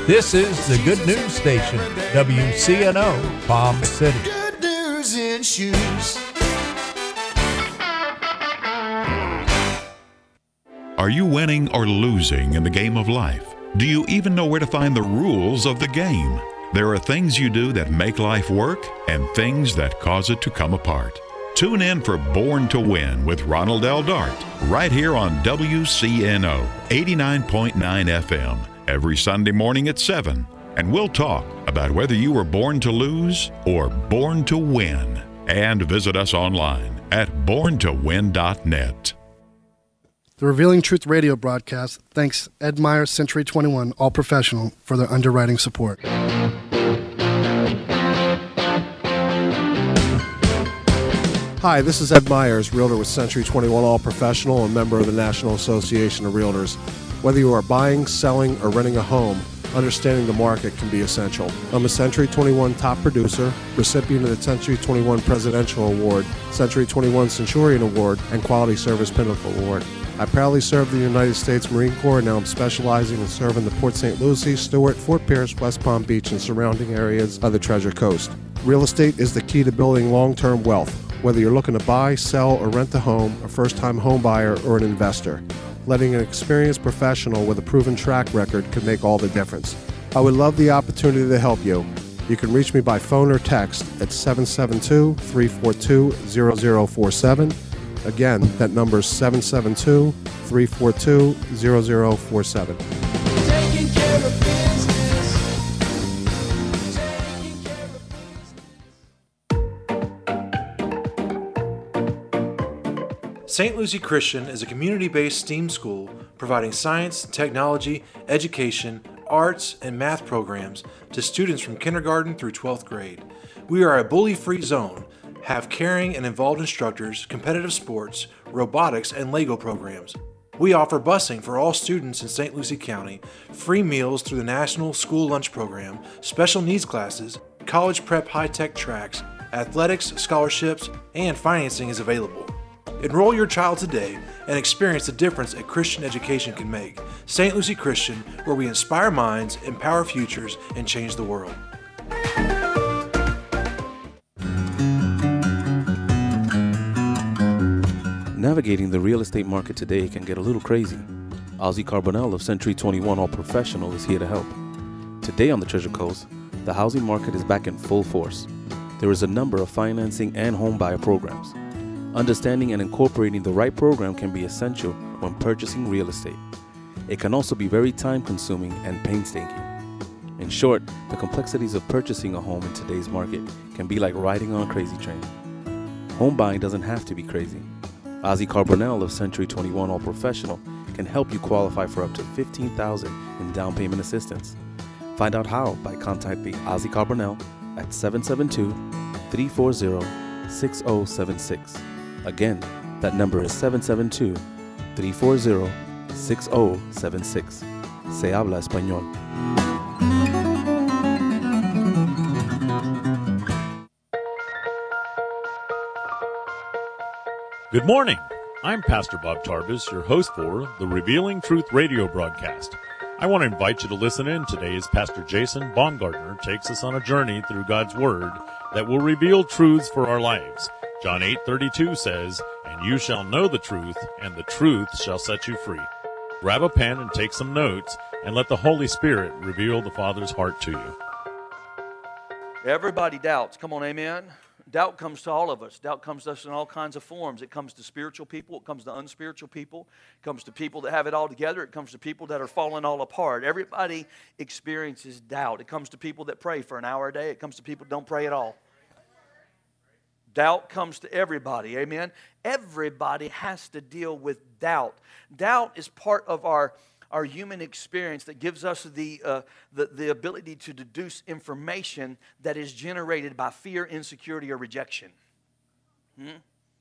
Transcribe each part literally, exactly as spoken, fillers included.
This is the Good News Station, W C N O, Palm City. Good news in shoes. Are you winning or losing in the game of life? Do you even know where to find the rules of the game? There are things you do that make life work and things that cause it to come apart. Tune in for Born to Win with Ronald L. Dart, right here on W C N O eighty-nine point nine F M, every Sunday morning at seven. And we'll talk about whether you were born to lose or born to win. And visit us online at born to win dot net. The Revealing Truth radio broadcast thanks Ed Meyer, Century twenty-one, All Professional, for their underwriting support. Hi, this is Ed Myers, realtor with Century twenty-one All Professional and member of the National Association of Realtors. Whether you are buying, selling, or renting a home, understanding the market can be essential. I'm a Century twenty-one top producer, recipient of the Century twenty-one Presidential Award, Century twenty-one Centurion Award, and Quality Service Pinnacle Award. I proudly served the United States Marine Corps, and now I'm specializing in serving the Port Saint Lucie, Stewart, Fort Pierce, West Palm Beach, and surrounding areas of the Treasure Coast. Real estate is the key to building long-term wealth. Whether you're looking to buy, sell, or rent a home, a first-time home buyer, or an investor, letting an experienced professional with a proven track record can make all the difference. I would love the opportunity to help you. You can reach me by phone or text at seven seven two, three four two, zero zero four seven. Again, that number is seven seven two, three four two, zero zero four seven. Taking care of business. Taking care of business. Saint Lucie Christian is a community-based STEAM school providing science, technology, education, arts, and math programs to students from kindergarten through twelfth grade. We are a bully-free zone, have caring and involved instructors, competitive sports, robotics, and Lego programs. We offer busing for all students in Saint Lucie County, free meals through the National School Lunch Program, special needs classes, college prep high-tech tracks, athletics, scholarships, and financing is available. Enroll your child today and experience the difference a Christian education can make. Saint Lucie Christian, where we inspire minds, empower futures, and change the world. Navigating the real estate market today can get a little crazy. Ozzy Carbonell of Century twenty-one All Professional is here to help. Today on the Treasure Coast, the housing market is back in full force. There is a number of financing and home buyer programs. Understanding and incorporating the right program can be essential when purchasing real estate. It can also be very time-consuming and painstaking. In short, the complexities of purchasing a home in today's market can be like riding on a crazy train. Home buying doesn't have to be crazy. Ozzy Carbonell of Century twenty-one All Professional can help you qualify for up to fifteen thousand dollars in down payment assistance. Find out how by contacting Ozzy Carbonell at seven seven two, three four zero, six zero seven six. Again, that number is seven seven two, three four zero, six zero seven six. Se habla español. Good morning. I'm Pastor Bob Tarbus, your host for the Revealing Truth radio broadcast. I want to invite you to listen in today as Pastor Jason Baumgartner takes us on a journey through God's Word that will reveal truths for our lives. John eight thirty-two says, "And you shall know the truth, and the truth shall set you free." Grab a pen and take some notes, and let the Holy Spirit reveal the Father's heart to you. Everybody doubts. Come on, amen. Doubt comes to all of us. Doubt comes to us in all kinds of forms. It comes to spiritual people. It comes to unspiritual people. It comes to people that have it all together. It comes to people that are falling all apart. Everybody experiences doubt. It comes to people that pray for an hour a day. It comes to people that don't pray at all. Doubt comes to everybody, amen? Everybody has to deal with doubt. Doubt is part of our our human experience that gives us the, uh, the, the ability to deduce information that is generated by fear, insecurity, or rejection. Hmm?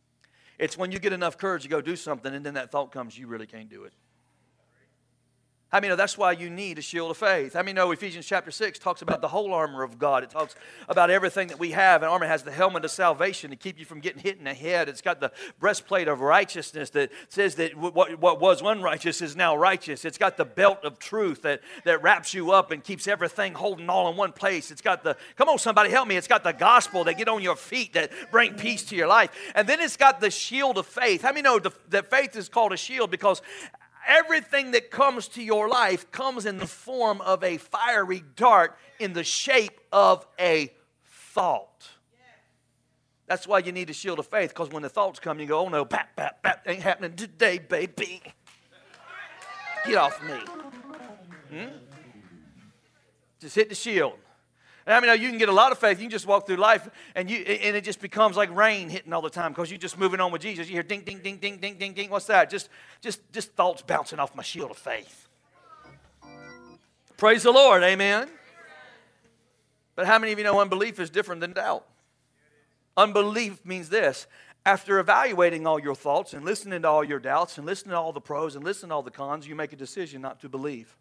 It's when you get enough courage to go do something and then that thought comes, you really can't do it. How many know that's why you need a shield of faith? How many know Ephesians chapter six talks about the whole armor of God? It talks about everything that we have. An armor has the helmet of salvation to keep you from getting hit in the head. It's got the breastplate of righteousness that says that what, what was unrighteous is now righteous. It's got the belt of truth that, that wraps you up and keeps everything holding all in one place. It's got the, come on somebody help me, it's got the gospel that get on your feet that bring peace to your life. And then it's got the shield of faith. How many know the, that faith is called a shield? Because everything that comes to your life comes in the form of a fiery dart in the shape of a thought. That's why you need a shield of faith, because when the thoughts come, you go, oh no, bap, bap, bap, ain't happening today, baby. Get off me. Hmm? Just hit the shield. And I mean, you can get a lot of faith. You can just walk through life, and you and it just becomes like rain hitting all the time because you're just moving on with Jesus. You hear ding, ding, ding, ding, ding, ding, ding. What's that? Just, just, just thoughts bouncing off my shield of faith. Praise the Lord, amen. But how many of you know unbelief is different than doubt? Unbelief means this. After evaluating all your thoughts and listening to all your doubts and listening to all the pros and listening to all the cons, you make a decision not to believe.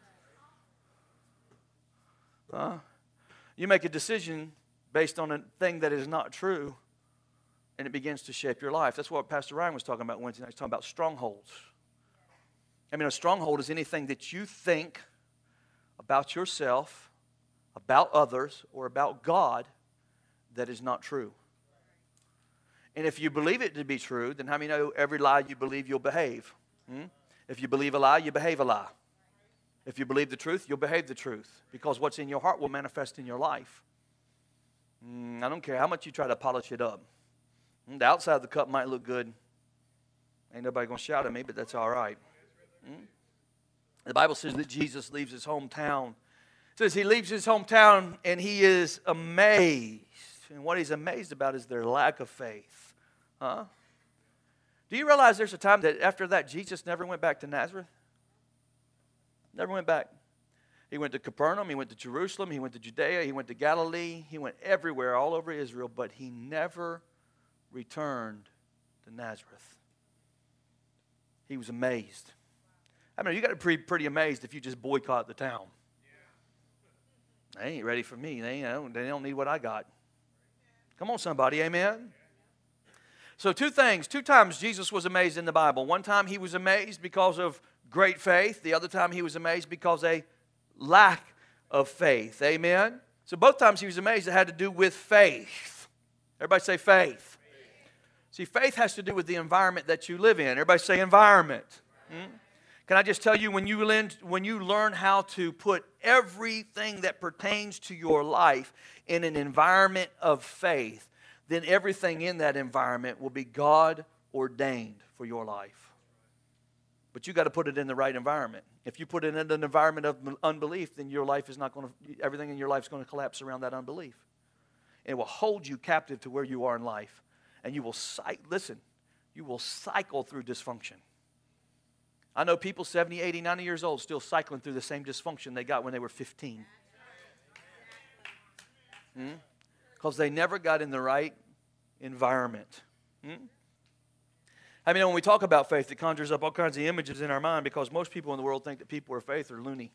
Huh? You make a decision based on a thing that is not true, and it begins to shape your life. That's what Pastor Ryan was talking about Wednesday night. He was talking about strongholds. I mean, a stronghold is anything that you think about yourself, about others, or about God that is not true. And if you believe it to be true, then how many know every lie you believe you'll behave? Hmm? If you believe a lie, you behave a lie. If you believe the truth, you'll behave the truth, because what's in your heart will manifest in your life. Mm, I don't care how much you try to polish it up. Mm, the outside of the cup might look good. Ain't nobody going to shout at me, but that's all right. Mm? The Bible says that Jesus leaves his hometown. It says he leaves his hometown and he is amazed. And what he's amazed about is their lack of faith. Huh? Do you realize there's a time that after that Jesus never went back to Nazareth? Never went back. He went to Capernaum, he went to Jerusalem, he went to Judea, he went to Galilee, he went everywhere, all over Israel, but he never returned to Nazareth. He was amazed. I mean, you got to be pretty amazed if you just boycott the town. They ain't ready for me. They don't, they don't need what I got. Come on, somebody, amen? So two things. Two times Jesus was amazed in the Bible. One time he was amazed because of great faith. The other time he was amazed because of a lack of faith. Amen? So both times he was amazed, it had to do with faith. Everybody say faith. Faith. See, faith has to do with the environment that you live in. Everybody say environment. Hmm? Can I just tell you, when you, learn, when you learn how to put everything that pertains to your life in an environment of faith, then everything in that environment will be God ordained for your life. But you got to put it in the right environment. If you put it in an environment of unbelief, then your life is not going to, everything in your life is going to collapse around that unbelief. It will hold you captive to where you are in life. And you will, listen, you will cycle through dysfunction. I know people seventy, eighty, ninety years old still cycling through the same dysfunction they got when they were fifteen. Because hmm? they never got in the right environment. Hmm? I mean, when we talk about faith, it conjures up all kinds of images in our mind, because most people in the world think that people of faith are loony.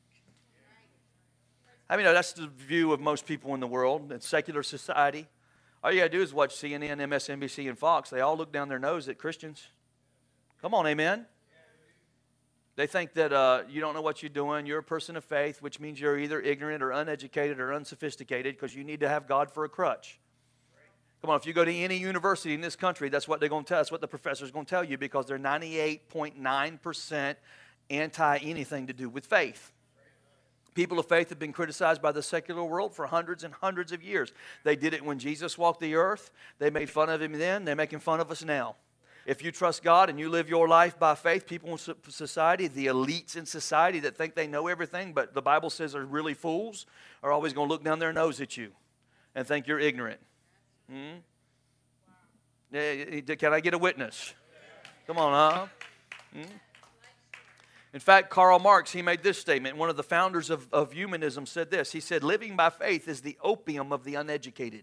I mean, that's the view of most people in the world, in secular society. All you got to do is watch C N N, M S N B C, and Fox. They all look down their nose at Christians. Come on, amen? They think that uh, you don't know what you're doing. You're a person of faith, which means you're either ignorant or uneducated or unsophisticated, because you need to have God for a crutch. Come on, if you go to any university in this country, that's what they're going to tell us, what the professor's going to tell you, because they're ninety-eight point nine percent anti-anything to do with faith. People of faith have been criticized by the secular world for hundreds and hundreds of years. They did it when Jesus walked the earth. They made fun of him then. They're making fun of us now. If you trust God and you live your life by faith, people in society, the elites in society that think they know everything, but the Bible says are really fools, are always going to look down their nose at you and think you're ignorant. Hmm? Can I get a witness? Come on, huh? Hmm? In fact, Karl Marx, he made this statement. One of the founders of, of humanism said this. He said, living by faith is the opium of the uneducated.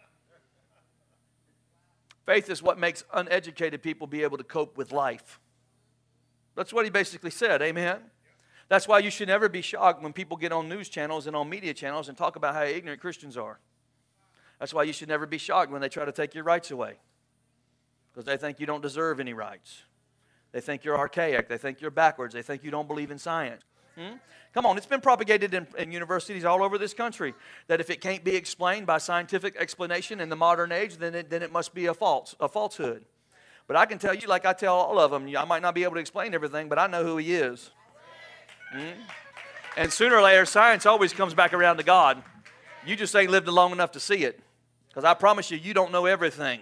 Faith is what makes uneducated people be able to cope with life. That's what he basically said, amen? That's why you should never be shocked when people get on news channels and on media channels and talk about how ignorant Christians are. That's why you should never be shocked when they try to take your rights away. Because they think you don't deserve any rights. They think you're archaic. They think you're backwards. They think you don't believe in science. Hmm? Come on, it's been propagated in, in universities all over this country that if it can't be explained by scientific explanation in the modern age, then it, then it must be a false, a falsehood. But I can tell you, like I tell all of them, I might not be able to explain everything, but I know who He is. Hmm? And sooner or later, science always comes back around to God. You just ain't lived long enough to see it. Because I promise you, you don't know everything.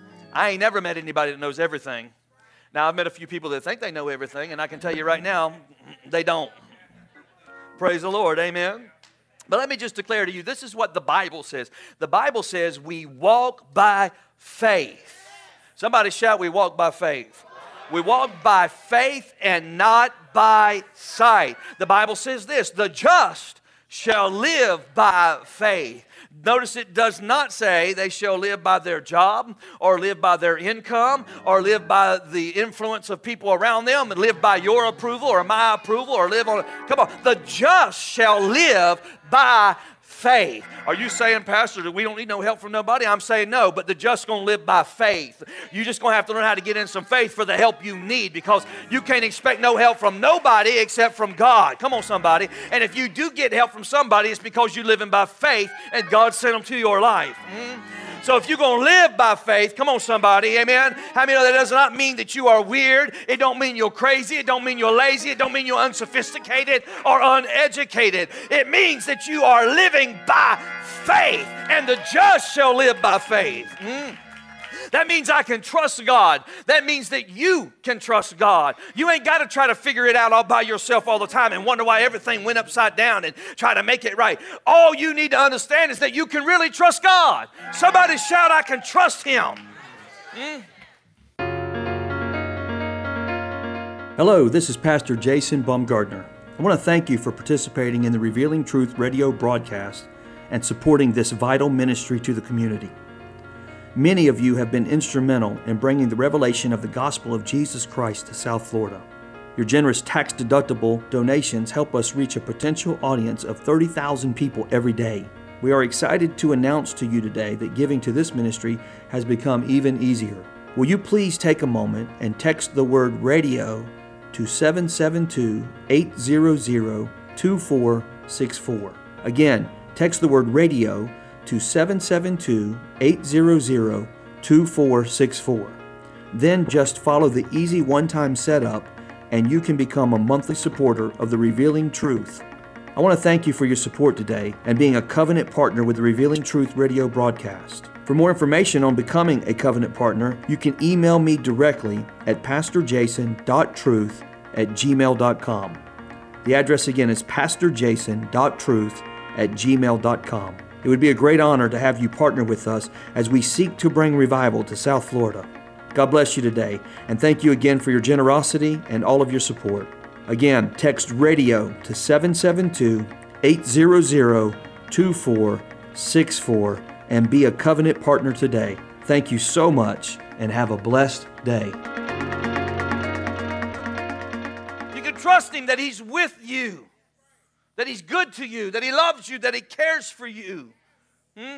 I ain't never met anybody that knows everything. Now, I've met a few people that think they know everything, and I can tell you right now, they don't. Praise the Lord, amen. But let me just declare to you, this is what the Bible says. The Bible says we walk by faith. Somebody shout, we walk by faith. We walk by faith and not by sight. The Bible says this, the just shall live by faith. Notice it does not say they shall live by their job or live by their income or live by the influence of people around them and live by your approval or my approval or live on, come on, the just shall live by faith. Are you saying, Pastor, that we don't need no help from nobody? I'm saying no, but the just going to live by faith. You're just going to have to learn how to get in some faith for the help you need because you can't expect no help from nobody except from God. Come on, somebody. And if you do get help from somebody, it's because you're living by faith and God sent them to your life. Mm? So if you're going to live by faith, come on somebody, amen. How many know that does not mean that you are weird? It don't mean you're crazy. It don't mean you're lazy. It don't mean you're unsophisticated or uneducated. It means that you are living by faith, and the just shall live by faith. Mm. That means I can trust God. That means that you can trust God. You ain't got to try to figure it out all by yourself all the time and wonder why everything went upside down and try to make it right. All you need to understand is that you can really trust God. Somebody shout, I can trust Him. Mm. Hello, this is Pastor Jason Baumgartner. I want to thank you for participating in the Revealing Truth radio broadcast and supporting this vital ministry to the community. Many of you have been instrumental in bringing the revelation of the gospel of Jesus Christ to South Florida. Your generous tax-deductible donations help us reach a potential audience of thirty thousand people every day. We are excited to announce to you today that giving to this ministry has become even easier. Will you please take a moment and text the word radio to seven seven two, eight zero zero, two four six four. Again, text the word radio to seven seven two, eight zero zero, two four six four. Then just follow the easy one-time setup and you can become a monthly supporter of the Revealing Truth. I want to thank you for your support today and being a covenant partner with the Revealing Truth radio broadcast. For more information on becoming a covenant partner, you can email me directly at pastor jason dot truth at gmail dot com. The address again is pastor jason dot truth at gmail dot com. It would be a great honor to have you partner with us as we seek to bring revival to South Florida. God bless you today, and thank you again for your generosity and all of your support. Again, text radio to seven seven two, eight zero zero, two four six four and be a covenant partner today. Thank you so much, and have a blessed day. You can trust Him that He's with you, that He's good to you, that He loves you, that He cares for you. Hmm?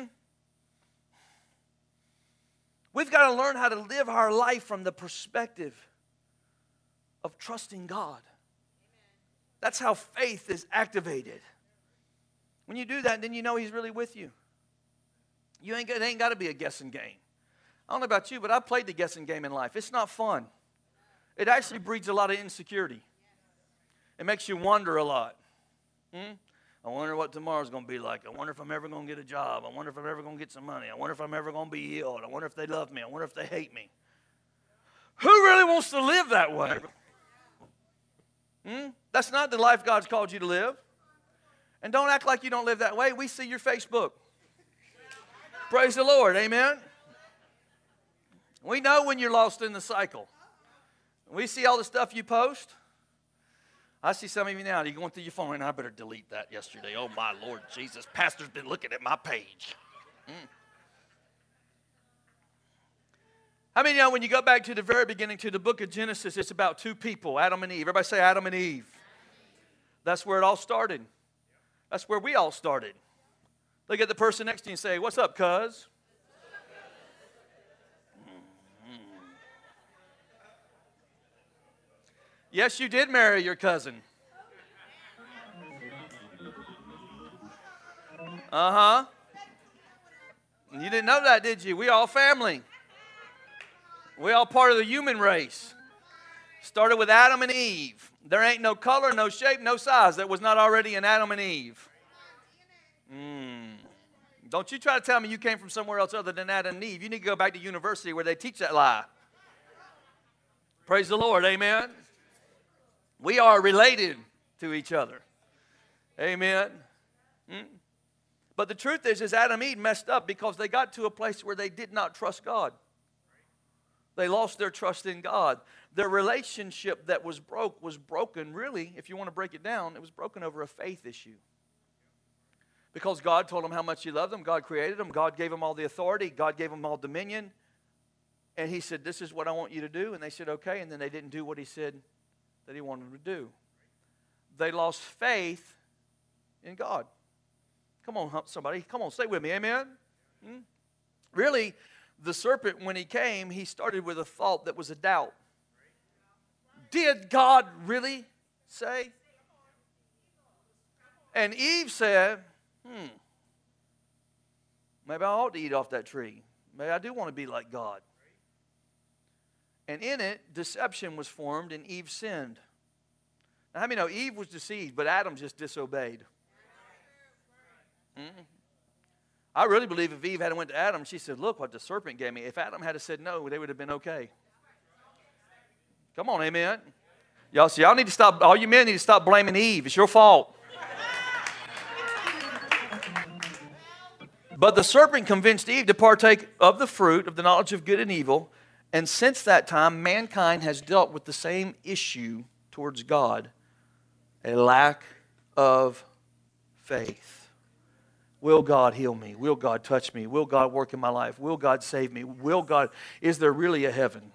We've got to learn how to live our life from the perspective of trusting God. That's how faith is activated. When you do that, then you know He's really with you. You ain't, it ain't got to be a guessing game. I don't know about you, but I've played the guessing game in life. It's not fun. It actually breeds a lot of insecurity. It makes you wonder a lot. Hmm? I wonder what tomorrow's going to be like. I wonder if I'm ever going to get a job. I wonder if I'm ever going to get some money. I wonder if I'm ever going to be healed. I wonder if they love me. I wonder if they hate me. Who really wants to live that way? Hmm? That's not the life God's called you to live. And don't act like you don't live that way. We see your Facebook. Praise the Lord. Amen. We know when you're lost in the cycle. We see all the stuff you post. I see some of you now, you're going through your phone, and I better delete that yesterday. Oh, my Lord Jesus, Pastor's been looking at my page. Mm. How many know when you go back to the very beginning, to the book of Genesis, it's about two people, Adam and Eve. Everybody say Adam and Eve. That's where it all started. That's where we all started. Look at the person next to you and say, what's up, cuz? Yes, you did marry your cousin. Uh-huh. You didn't know that, did you? We all family. We all part of the human race. Started with Adam and Eve. There ain't no color, no shape, no size that was not already in Adam and Eve. Mm. Don't you try to tell me you came from somewhere else other than Adam and Eve. You need to go back to university where they teach that lie. Praise the Lord, amen. We are related to each other. Amen. Mm. But the truth is, is Adam and Eve messed up because they got to a place where they did not trust God. They lost their trust in God. Their relationship that was broke was broken, really, if you want to break it down, it was broken over a faith issue. Because God told them how much He loved them. God created them. God gave them all the authority. God gave them all dominion. And He said, this is what I want you to do. And they said, okay. And then they didn't do what He said that He wanted them to do. They lost faith in God. Come on, somebody. Come on, stay with me. Amen? Hmm? Really, the serpent, when he came, he started with a thought that was a doubt. Did God really say? And Eve said, hmm, maybe I ought to eat off that tree. Maybe I do want to be like God. And in it, deception was formed, and Eve sinned. Now, how many know Eve was deceived, but Adam just disobeyed? Hmm? I really believe if Eve had went to Adam, she said, look what the serpent gave me. If Adam had said no, they would have been okay. Come on, amen. Y'all see, y'all need to stop, all you men need to stop blaming Eve. It's your fault. But the serpent convinced Eve to partake of the fruit of the knowledge of good and evil. And since that time, mankind has dealt with the same issue towards God, a lack of faith. Will God heal me? Will God touch me? Will God work in my life? Will God save me? Will God, is there really a heaven?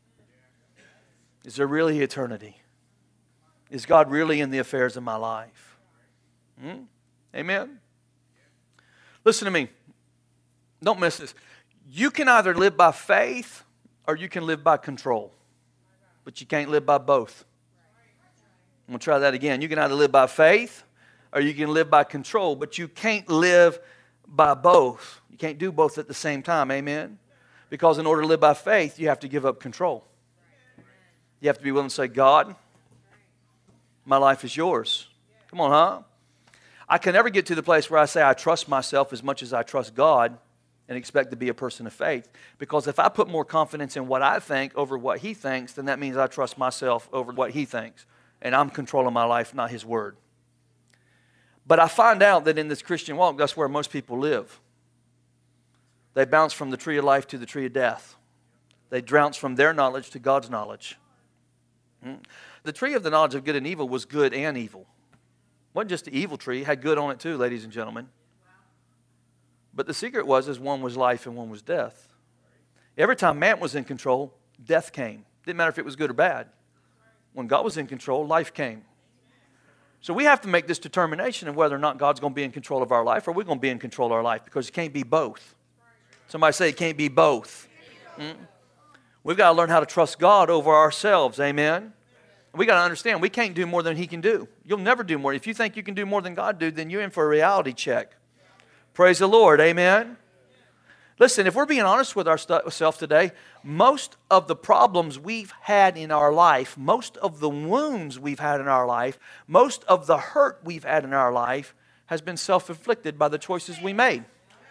Is there really eternity? Is God really in the affairs of my life? Hmm? Amen? Listen to me. Don't miss this. You can either live by faith or you can live by control. But you can't live by both. I'm going to try that again. You can either live by faith or you can live by control, but you can't live by both. You can't do both at the same time, amen? Because in order to live by faith, you have to give up control. You have to be willing to say, God, my life is yours. Come on, huh? I can never get to the place where I say I trust myself as much as I trust God and expect to be a person of faith. Because if I put more confidence in what I think over what He thinks, then that means I trust myself over what He thinks. And I'm controlling my life, not His word. But I find out that in this Christian walk, that's where most people live. They bounce from the tree of life to the tree of death. They bounce from their knowledge to God's knowledge. Hmm? The tree of the knowledge of good and evil was good and evil. It wasn't just the evil tree. It had good on it too, ladies and gentlemen. But the secret was is one was life and one was death. Every time man was in control, death came. Didn't matter if it was good or bad. When God was in control, life came. So we have to make this determination of whether or not God's going to be in control of our life or we're going to be in control of our life, because it can't be both. Somebody say it can't be both. Mm? We've got to learn how to trust God over ourselves. Amen? We got to understand we can't do more than He can do. You'll never do more. If you think you can do more than God do, then you're in for a reality check. Praise the Lord. Amen? Listen, if we're being honest with ourselves today, most of the problems we've had in our life, most of the wounds we've had in our life, most of the hurt we've had in our life has been self-inflicted by the choices we made.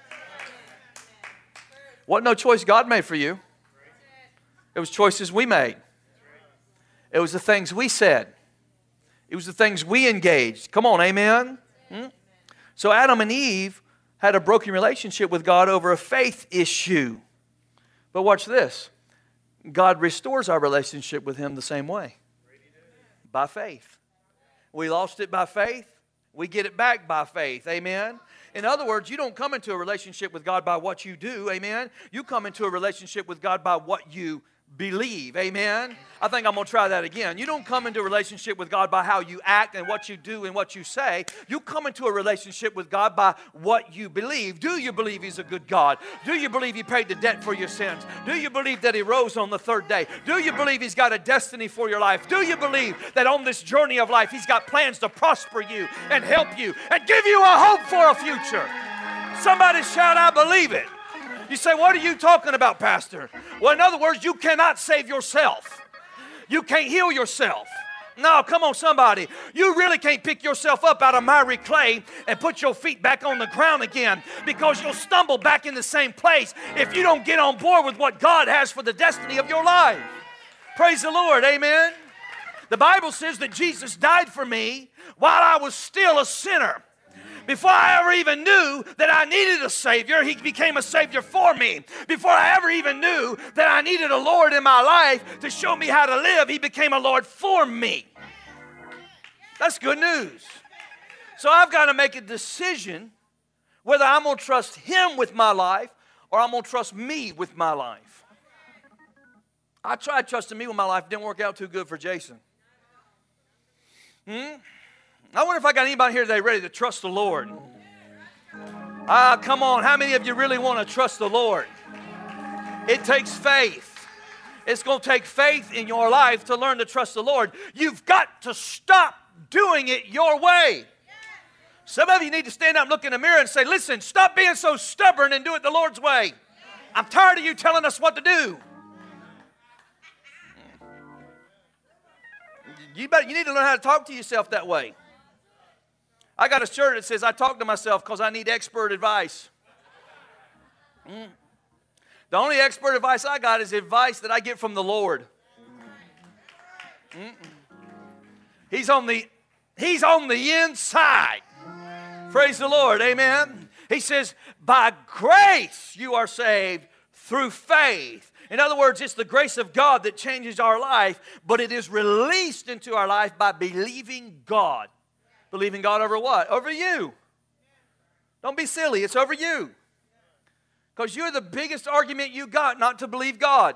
Wasn't no choice God made for you. It was choices we made. It was the things we said. It was the things we engaged. Come on, amen? Hmm? So Adam and Eve had a broken relationship with God over a faith issue. But watch this. God restores our relationship with Him the same way. By faith. We lost it by faith. We get it back by faith. Amen? In other words, you don't come into a relationship with God by what you do. Amen? You come into a relationship with God by what you believe. Amen? I think I'm going to try that again. You don't come into a relationship with God by how you act and what you do and what you say. You come into a relationship with God by what you believe. Do you believe He's a good God? Do you believe He paid the debt for your sins? Do you believe that He rose on the third day? Do you believe He's got a destiny for your life? Do you believe that on this journey of life He's got plans to prosper you and help you and give you a hope for a future? Somebody shout, I believe it. You say, what are you talking about, Pastor? Well, in other words, you cannot save yourself. You can't heal yourself. No, come on, somebody. You really can't pick yourself up out of miry clay and put your feet back on the ground again, because you'll stumble back in the same place if you don't get on board with what God has for the destiny of your life. Praise the Lord, amen. The Bible says that Jesus died for me while I was still a sinner. Before I ever even knew that I needed a Savior, He became a Savior for me. Before I ever even knew that I needed a Lord in my life to show me how to live, He became a Lord for me. That's good news. So I've got to make a decision whether I'm going to trust Him with my life or I'm going to trust me with my life. I tried trusting me with my life. It didn't work out too good for Jason. Hmm? I wonder if I got anybody here today ready to trust the Lord. Ah, come on. How many of you really want to trust the Lord? It takes faith. It's going to take faith in your life to learn to trust the Lord. You've got to stop doing it your way. Some of you need to stand up and look in the mirror and say, listen, stop being so stubborn and do it the Lord's way. I'm tired of you telling us what to do. You, better, you need to learn how to talk to yourself that way. I got a shirt that says, I talk to myself because I need expert advice. Mm. The only expert advice I got is advice that I get from the Lord. Mm-mm. He's on the, He's on the inside. Praise the Lord, amen. He says, by grace you are saved through faith. In other words, it's the grace of God that changes our life, but it is released into our life by believing God. Believing God over what? Over you. Don't be silly. It's over you. Because you're the biggest argument you got not to believe God.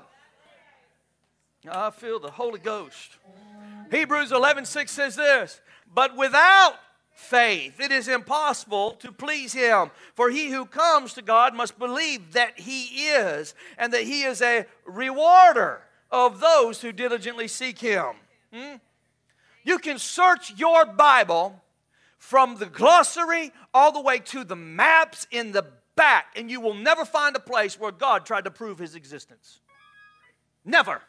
I feel the Holy Ghost. Hebrews eleven six says this, but without faith it is impossible to please Him. For he who comes to God must believe that He is, and that He is a rewarder of those who diligently seek Him. Hmm? You can search your Bible from the glossary all the way to the maps in the back, and you will never find a place where God tried to prove His existence. Never.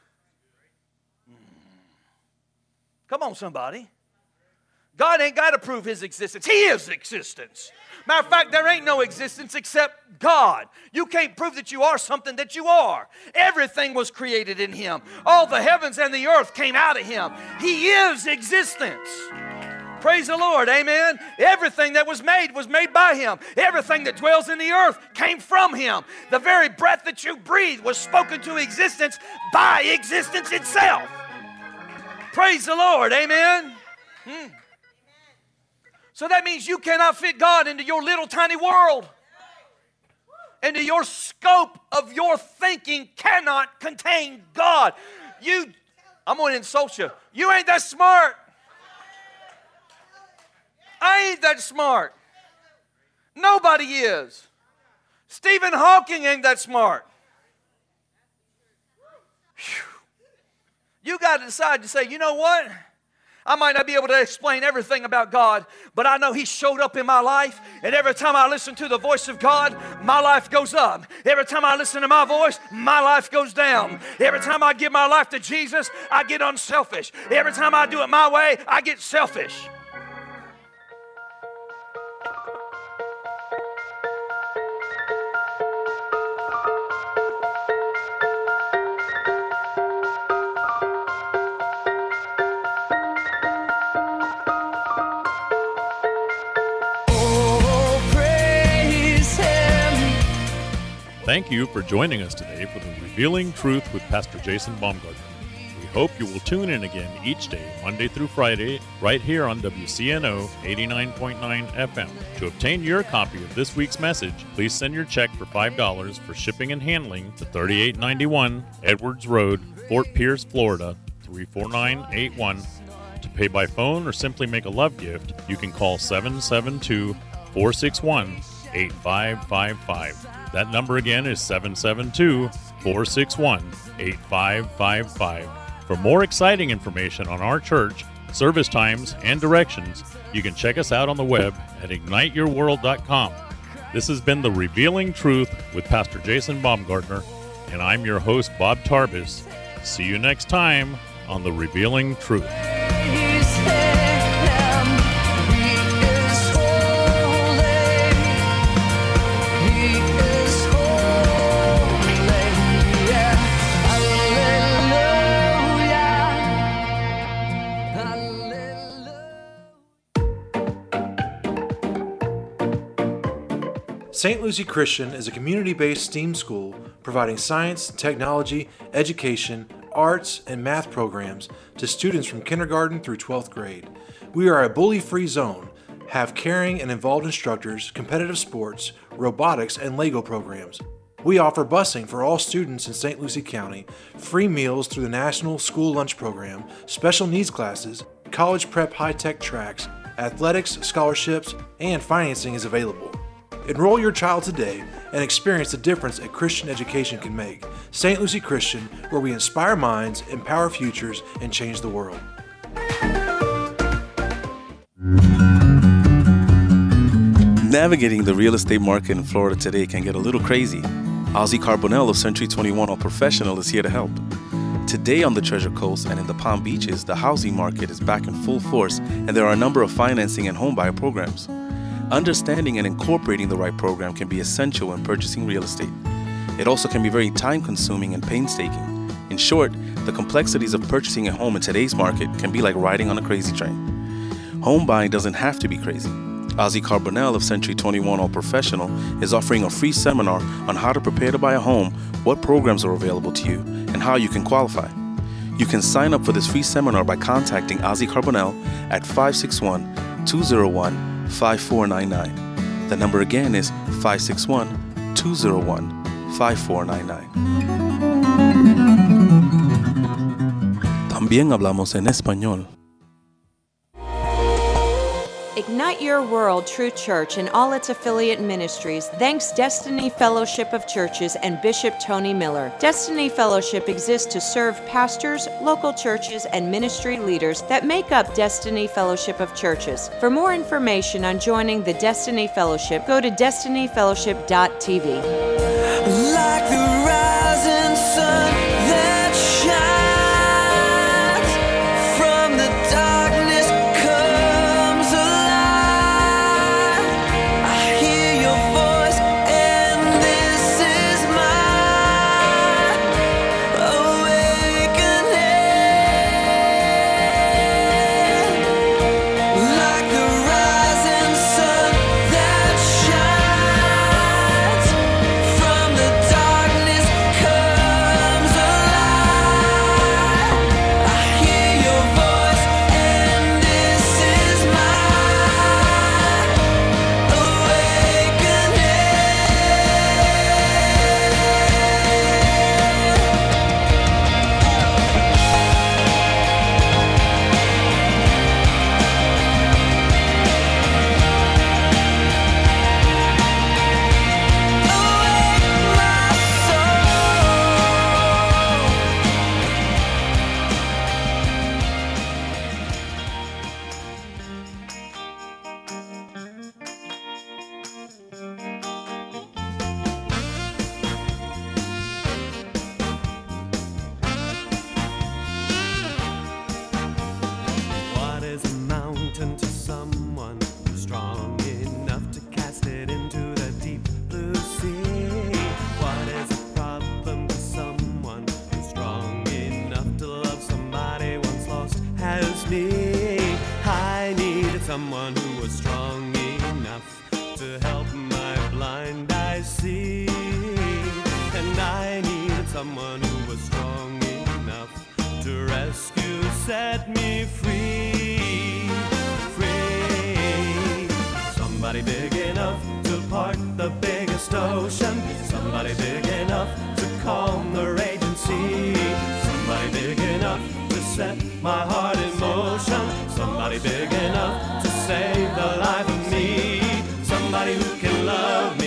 Come on, somebody. God ain't got to prove His existence. He is existence. Matter of fact, there ain't no existence except God. You can't prove that you are something that you are. Everything was created in Him. All the heavens and the earth came out of Him. He is existence. Praise the Lord, amen. Everything that was made was made by Him. Everything that dwells in the earth came from Him. The very breath that you breathe was spoken to existence by existence itself. Praise the Lord, amen. Hmm. So that means you cannot fit God into your little tiny world. Into your scope of your thinking cannot contain God. You, I'm going to insult you. You ain't that smart. I ain't that smart. Nobody is. Stephen Hawking ain't that smart. Whew. You got to decide to say, you know what? I might not be able to explain everything about God, but I know He showed up in my life, and every time I listen to the voice of God, my life goes up. Every time I listen to my voice, my life goes down. Every time I give my life to Jesus, I get unselfish. Every time I do it my way, I get selfish. Thank you for joining us today for the Revealing Truth with Pastor Jason Baumgartner. We hope you will tune in again each day, Monday through Friday, right here on W C N O eighty-nine point nine F M. To obtain your copy of this week's message, please send your check for five dollars for shipping and handling to thirty-eight ninety-one Edwards Road, Fort Pierce, Florida, three four nine eight one. To pay by phone or simply make a love gift, you can call seven seven two, four six one, eight five five five. That number again is seven seven two, four six one, eight five five five. For more exciting information on our church, service times, and directions, you can check us out on the web at ignite your world dot com. This has been The Revealing Truth with Pastor Jason Baumgartner, and I'm your host, Bob Tarbis. See you next time on The Revealing Truth. Saint Lucie Christian is a community-based STEAM school providing science, technology, education, arts, and math programs to students from kindergarten through twelfth grade. We are a bully-free zone, have caring and involved instructors, competitive sports, robotics, and Lego programs. We offer busing for all students in Saint Lucie County, free meals through the National School Lunch Program, special needs classes, college prep high-tech tracks, athletics, scholarships, and financing is available. Enroll your child today and experience the difference a Christian education can make. Saint Lucie Christian, where we inspire minds, empower futures, and change the world. Navigating the real estate market in Florida today can get a little crazy. Ozzy Carbonell of Century twenty-one All Professional is here to help. Today on the Treasure Coast and in the Palm Beaches, the housing market is back in full force and there are a number of financing and homebuyer programs. Understanding and incorporating the right program can be essential when purchasing real estate. It also can be very time-consuming and painstaking. In short, the complexities of purchasing a home in today's market can be like riding on a crazy train. Home buying doesn't have to be crazy. Ozzy Carbonell of Century twenty-one All Professional is offering a free seminar on how to prepare to buy a home, what programs are available to you, and how you can qualify. You can sign up for this free seminar by contacting Ozzy Carbonell at five six one, two zero one, five four nine nine. The number again is five six one, two zero one, five four nine nine. También hablamos en español. Ignite Your World True Church and all its affiliate ministries thanks Destiny Fellowship of Churches and Bishop Tony Miller. Destiny Fellowship exists to serve pastors, local churches, and ministry leaders that make up Destiny Fellowship of Churches. For more information on joining the Destiny Fellowship, go to destiny fellowship dot t v. Like the rising sun that shines from the darkness comes alive. I hear your voice and this is my awakening. Like the rising sun that shines from the darkness comes alive. I hear your voice and this is my What is a mountain to someone strong enough to cast it into the deep blue sea? What is a problem to someone who's strong enough to love somebody once lost as me? I needed someone who was strong enough to help my blind eyes see. And I needed someone who was strong enough to rescue, set me free, free. Somebody big enough to part the biggest ocean. Somebody big enough to calm the raging sea. Somebody big enough to set my heart in motion. Somebody big enough to save the life of me. Somebody who can love